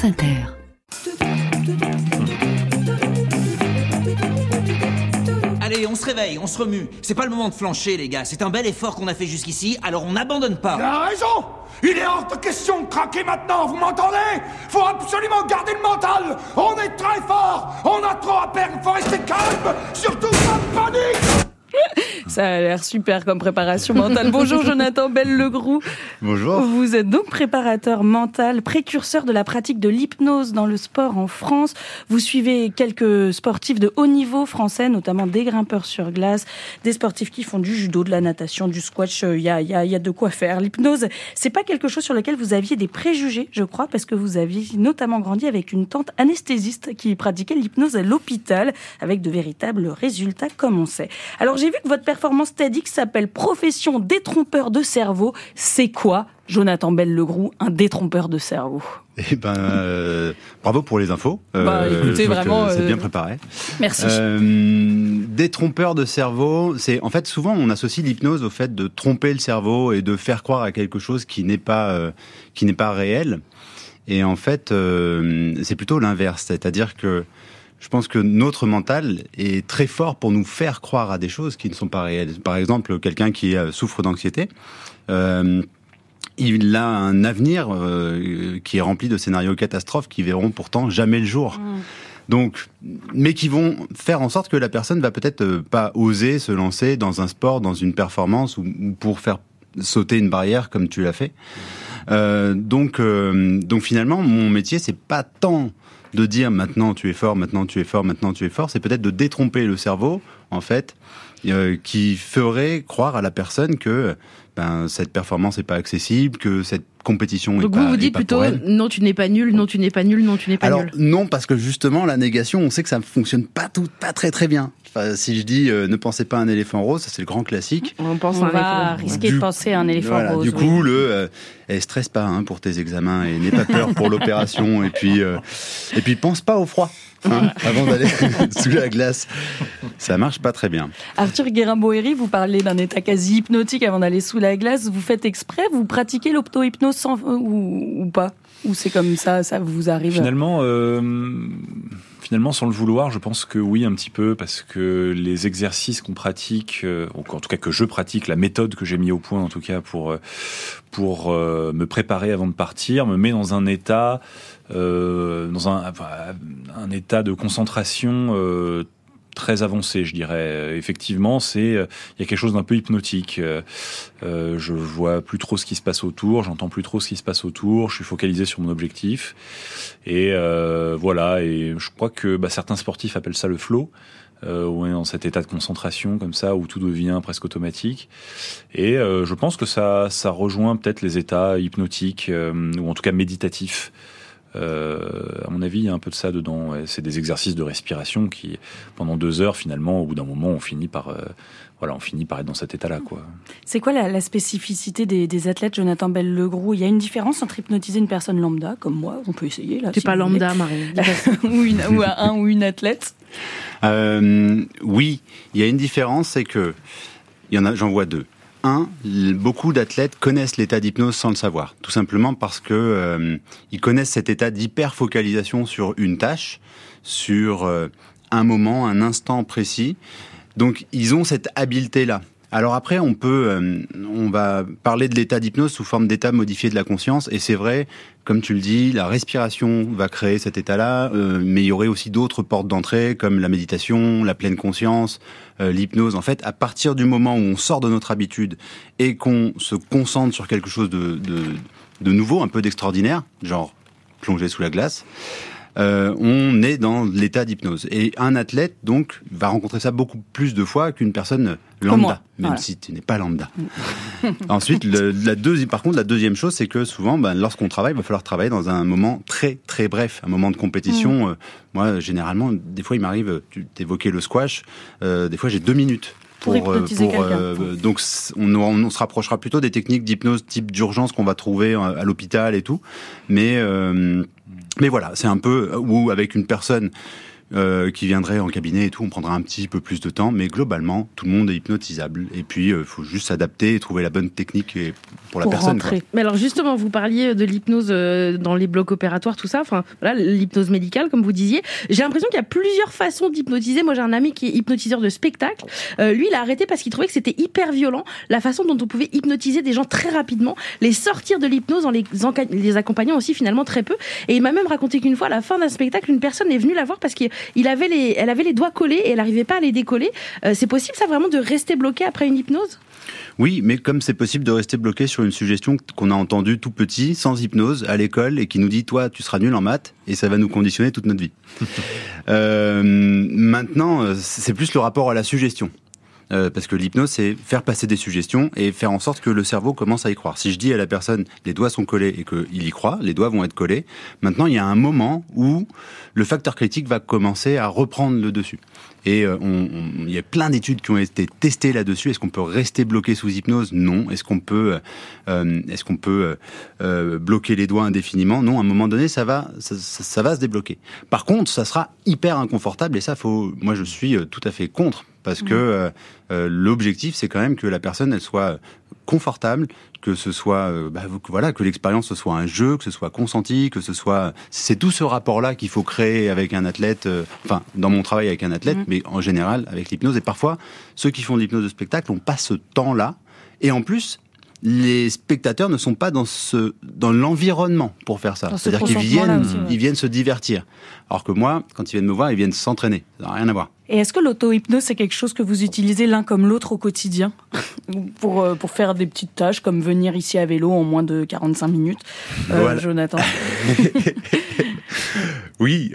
France Inter. Allez, on se réveille, on se remue. C'est pas le moment de flancher, les gars. C'est un bel effort qu'on a fait jusqu'ici, alors on n'abandonne pas. Il a raison. Il est hors de question de craquer maintenant, vous m'entendez? Faut absolument garder le mental. On est très fort. On a trop à perdre, faut rester calme. Surtout pas de panique. Ça a l'air super comme préparation mentale. Bonjour Jonathan Bell-Legroux. Bonjour. Vous êtes donc préparateur mental, précurseur de la pratique de l'hypnose dans le sport en France. Vous suivez quelques sportifs de haut niveau français, notamment des grimpeurs sur glace, des sportifs qui font du judo, de la natation, du squash. Il y a de quoi faire. L'hypnose, c'est pas quelque chose sur lequel vous aviez des préjugés, je crois, parce que vous aviez notamment grandi avec une tante anesthésiste qui pratiquait l'hypnose à l'hôpital, avec de véritables résultats, comme on sait. Alors j'ai vu que votre performance TEDx s'appelle Profession détrompeur de cerveau. C'est quoi, Jonathan Bell-Legroux, un détrompeur de cerveau? Eh ben, bravo pour les infos. Écoutez, vraiment, c'est bien préparé. Merci. Détrompeur de cerveau, c'est en fait souvent on associe l'hypnose au fait de tromper le cerveau et de faire croire à quelque chose qui n'est pas réel. Et en fait, c'est plutôt l'inverse, c'est-à-dire que je pense que notre mental est très fort pour nous faire croire à des choses qui ne sont pas réelles. Par exemple, quelqu'un qui souffre d'anxiété, il a un avenir qui est rempli de scénarios catastrophes qui verront pourtant jamais le jour. Donc, mais qui vont faire en sorte que la personne va peut-être pas oser se lancer dans un sport, dans une performance ou pour faire sauter une barrière comme tu l'as fait. Donc finalement, mon métier, c'est pas tant de dire maintenant tu es fort, maintenant tu es fort, maintenant tu es fort, c'est peut-être de détromper le cerveau, en fait, qui ferait croire à la personne que cette performance n'est pas accessible, que cette compétition est pas. Donc vous dites plutôt non tu n'es pas nul, non tu n'es pas nul, non tu n'es pas nul. Alors non, parce que justement la négation, on sait que ça ne fonctionne pas très très bien. Enfin, si je dis ne pensez pas à un éléphant rose, ça c'est le grand classique. On va risquer de penser à un éléphant rose. Du coup, stresse pas pour tes examens et n'aie pas peur pour l'opération et puis pense pas au froid. Avant d'aller sous la glace, ça marche pas très bien. Arthur Guérin-Bohéry, vous parlez d'un état quasi hypnotique avant d'aller sous la glace. Vous faites exprès, vous pratiquez l'auto-hypnose ou pas? Ou c'est comme ça vous arrive? Finalement, sans le vouloir, je pense que oui, un petit peu, parce que les exercices qu'on pratique, en tout cas que je pratique, la méthode que j'ai mis au point, en tout cas pour me préparer avant de partir, me met dans un état, dans un état de concentration très avancé, je dirais. Effectivement, il y a quelque chose d'un peu hypnotique. Je vois plus trop ce qui se passe autour, j'entends plus trop ce qui se passe autour, je suis focalisé sur mon objectif. Et voilà, et je crois que certains sportifs appellent ça le flow. Où on est dans cet état de concentration comme ça, où tout devient presque automatique. Et je pense que ça rejoint peut-être les états hypnotiques, ou en tout cas méditatifs. À mon avis, il y a un peu de ça dedans. Ouais. C'est des exercices de respiration qui, pendant 2 heures, finalement, au bout d'un moment, on finit par être dans cet état-là, quoi. C'est quoi la spécificité des athlètes, Jonathan Bell-Legroux? Il y a une différence entre hypnotiser une personne lambda, comme moi, on peut essayer là. T'es pas lambda, Marie. ou une athlète. Oui, il y a une différence, c'est que j'en vois 2. Beaucoup d'athlètes connaissent l'état d'hypnose sans le savoir, tout simplement parce que ils connaissent cet état d'hyper-focalisation sur une tâche, sur un moment, un instant précis. Donc ils ont cette habileté-là. Alors après, on va parler de l'état d'hypnose sous forme d'état modifié de la conscience, et c'est vrai, comme tu le dis, la respiration va créer cet état-là, mais il y aurait aussi d'autres portes d'entrée, comme la méditation, la pleine conscience, l'hypnose. En fait, à partir du moment où on sort de notre habitude et qu'on se concentre sur quelque chose de nouveau, un peu d'extraordinaire, genre plonger sous la glace, on est dans l'état d'hypnose. Et un athlète, donc, va rencontrer ça beaucoup plus de fois qu'une personne lambda, même si tu n'es pas lambda. Ensuite, la deuxième chose, c'est que souvent, lorsqu'on travaille, il va falloir travailler dans un moment très, très bref, un moment de compétition. Moi, généralement, des fois, il m'arrive, tu évoquais le squash, des fois, j'ai 2 minutes. Pour hypnotiser quelqu'un. Donc, on se rapprochera plutôt des techniques d'hypnose type d'urgence qu'on va trouver à l'hôpital et tout. Mais voilà, c'est un peu, ou avec une personne qui viendraient en cabinet et tout, on prendra un petit peu plus de temps, mais globalement, tout le monde est hypnotisable. Et puis, il faut juste s'adapter et trouver la bonne technique pour la personne. Mais alors justement, vous parliez de l'hypnose dans les blocs opératoires, tout ça, enfin voilà, l'hypnose médicale, comme vous disiez. J'ai l'impression qu'il y a plusieurs façons d'hypnotiser. Moi, j'ai un ami qui est hypnotiseur de spectacle. Lui, il a arrêté parce qu'il trouvait que c'était hyper violent, la façon dont on pouvait hypnotiser des gens très rapidement, les sortir de l'hypnose en les accompagnant aussi finalement très peu. Et il m'a même raconté qu'une fois, à la fin d'un spectacle, une personne est venue la voir parce qu'elle avait les doigts collés et elle n'arrivait pas à les décoller. C'est possible, ça, vraiment, de rester bloqué après une hypnose ? Oui, mais comme c'est possible de rester bloqué sur une suggestion qu'on a entendue tout petit, sans hypnose, à l'école, et qui nous dit « toi, tu seras nul en maths », et ça va nous conditionner toute notre vie. Maintenant, c'est plus le rapport à la suggestion. Parce que l'hypnose, c'est faire passer des suggestions et faire en sorte que le cerveau commence à y croire. Si je dis à la personne, les doigts sont collés et qu'il y croit, les doigts vont être collés, maintenant il y a un moment où le facteur critique va commencer à reprendre le dessus. Et il y a plein d'études qui ont été testées là-dessus. Est-ce qu'on peut rester bloqué sous hypnose ? Non. Est-ce qu'on peut bloquer les doigts indéfiniment ? Non. À un moment donné, ça va se débloquer. Par contre, ça sera hyper inconfortable et ça, moi, je suis tout à fait contre. Parce que l'objectif, c'est quand même que la personne, elle soit confortable, que ce soit, que l'expérience ce soit un jeu, que ce soit consenti, que ce soit, c'est tout ce rapport-là qu'il faut créer avec un athlète. Dans mon travail avec un athlète, mais en général avec l'hypnose. Et parfois, ceux qui font de l'hypnose de spectacle n'ont pas ce temps-là. Et en plus, les spectateurs ne sont pas dans l'environnement pour faire ça. C'est-à-dire qu'ils viennent se divertir. Alors que moi, quand ils viennent me voir, ils viennent s'entraîner. Ça n'a rien à voir. Et est-ce que l'auto-hypnose, c'est quelque chose que vous utilisez l'un comme l'autre au quotidien pour faire des petites tâches comme venir ici à vélo en moins de 45 minutes voilà. Jonathan. Oui.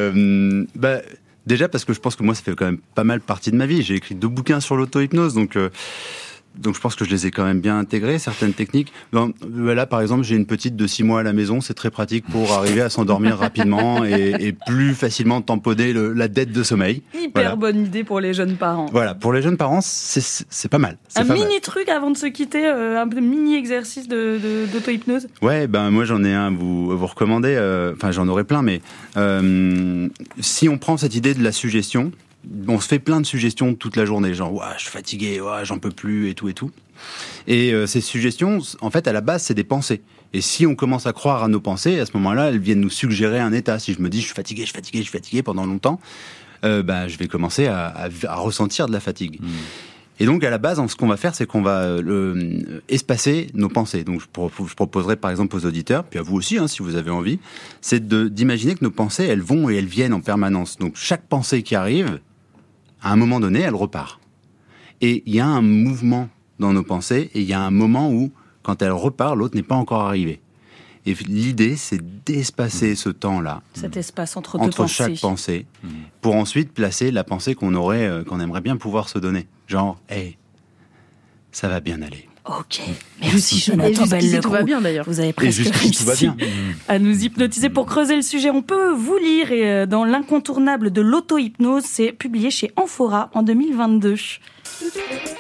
Déjà parce que je pense que moi, ça fait quand même pas mal partie de ma vie. J'ai écrit 2 bouquins sur l'auto-hypnose, donc je pense que je les ai quand même bien intégrées, certaines techniques. Là, par exemple, j'ai une petite de 6 mois à la maison, c'est très pratique pour arriver à s'endormir rapidement et plus facilement tamponner la dette de sommeil. Hyper bonne idée pour les jeunes parents. Voilà, pour les jeunes parents, c'est pas mal. Truc avant de se quitter, un mini exercice d'auto-hypnose. Ouais, moi j'en ai un à vous recommander, j'en aurais plein, mais si on prend cette idée de la suggestion, on se fait plein de suggestions toute la journée, genre je suis fatigué, j'en peux plus et tout. Et ces suggestions, en fait, à la base, c'est des pensées. Et si on commence à croire à nos pensées, à ce moment-là, elles viennent nous suggérer un état. Si je me dis je suis fatigué pendant longtemps, je vais commencer à ressentir de la fatigue. Et donc, à la base, ce qu'on va faire, c'est qu'on va espacer nos pensées. Donc, je proposerais, par exemple, aux auditeurs, puis à vous aussi, si vous avez envie, c'est d'imaginer que nos pensées, elles vont et elles viennent en permanence. Donc, chaque pensée qui arrive, à un moment donné, elle repart. Et il y a un mouvement dans nos pensées, et il y a un moment où, quand elle repart, l'autre n'est pas encore arrivé. Et l'idée, c'est d'espacer ce temps-là. Cet espace entre deux pensées. Chaque pensée, pour ensuite placer la pensée qu'on aimerait bien pouvoir se donner. Genre, ça va bien aller. Ok, merci Jonathan Bellecroux. Tout va bien d'ailleurs. Vous avez presque réussi à nous hypnotiser. Pour creuser le sujet, on peut vous lire et dans l'incontournable de l'auto-hypnose, c'est publié chez Amphora en 2022.